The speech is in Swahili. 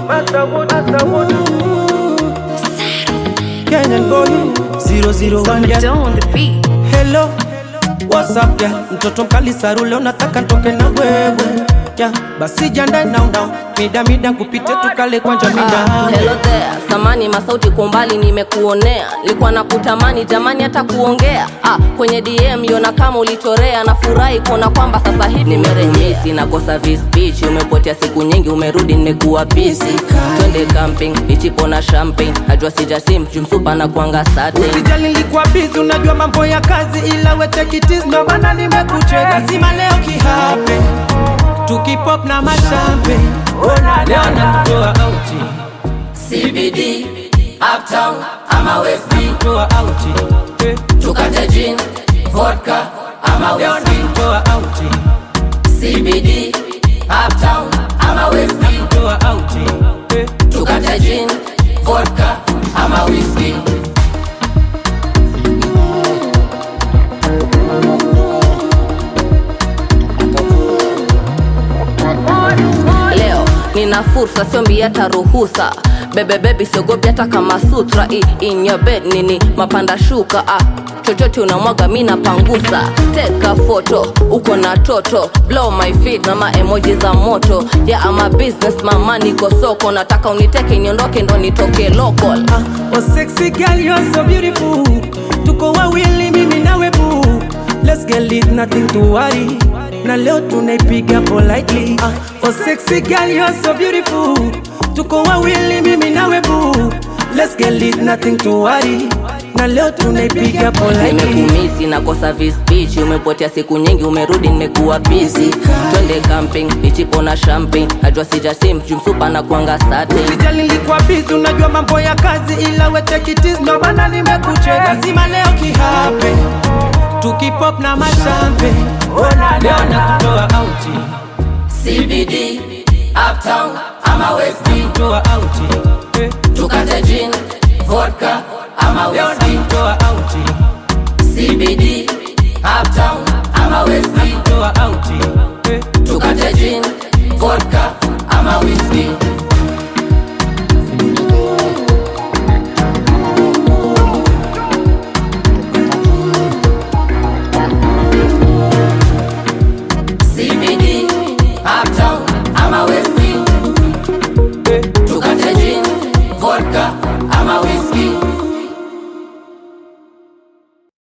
Kenyan boy 001 on the beat. Hello, what's up yeah? Mtoto mkali sarule unataka ntoke na wewe yeah. Basi janda now mida kupite tukale kwanja mida. Hello there, samani masauti kwa mbali nimekuonea. Nilikuwa nakutamani jamani hata kuongea. Kwenye DM yona kama ulichorea. Nafurahi kuona kwamba sasa hivi nimerejea. Nakosa speech, umepotea siku nyingi umerudi nimekuwa busy. Twende camping, ichipo na champagne. Najua sijasim, msupa na kuanga sate. Usijali nilikuwa busy, unajua mambo ya kazi ila we take it easy. Ndo maana nimekucheka, lazima leo kihape tukipop na mashampe. Ona leo nakutoa outi CBD, Uptown, ama West B. Toa outi Tukate gin, vodka, ama leo West B. nakutoa outi CBD, Uptown, ama West B. Toa outi Tukate gin, vodka, ama whiskey. Leo nina fursa siombi hata ruhusa. Baby siogopi hata kama sutra. In your bed nini mapanda shuka. Chochote unamwaga mina pangusa. Take a photo, uko na toto. Blow my feet na ma emoji za moto. Yeah I'm a business mama niko soko. Nataka uniteke niondoke ndo nitoke local. Oh sexy girl you're so beautiful. Tuko wawili mimi nawe boo. Let's get lit, nothing to worry. Na leo tunaipiga politely. Oh sexy girl you're so beautiful. Tuko wawili mimi nawe boo. Let's get lit, nothing to worry. Na leo tunaipiga politely. Nimekumisi nakosa speech, umepotea siku nyingi umerudi nimekuwa busy. Twende camping, ichipo na champagne. Najua sijasim, msupa na kuanga sate. Usijali nilikuwa busy, unajua mambo ya kazi ila we take it easy. Ndo maana nimekucheka, lazima leo kihape tukipop na mashampe. Ona leo nakutoa outi CBD, Uptown, ama West B. Toa outi Tukate gin, vodka, ama leo whiskey. nakutoa outi CBD, Uptown,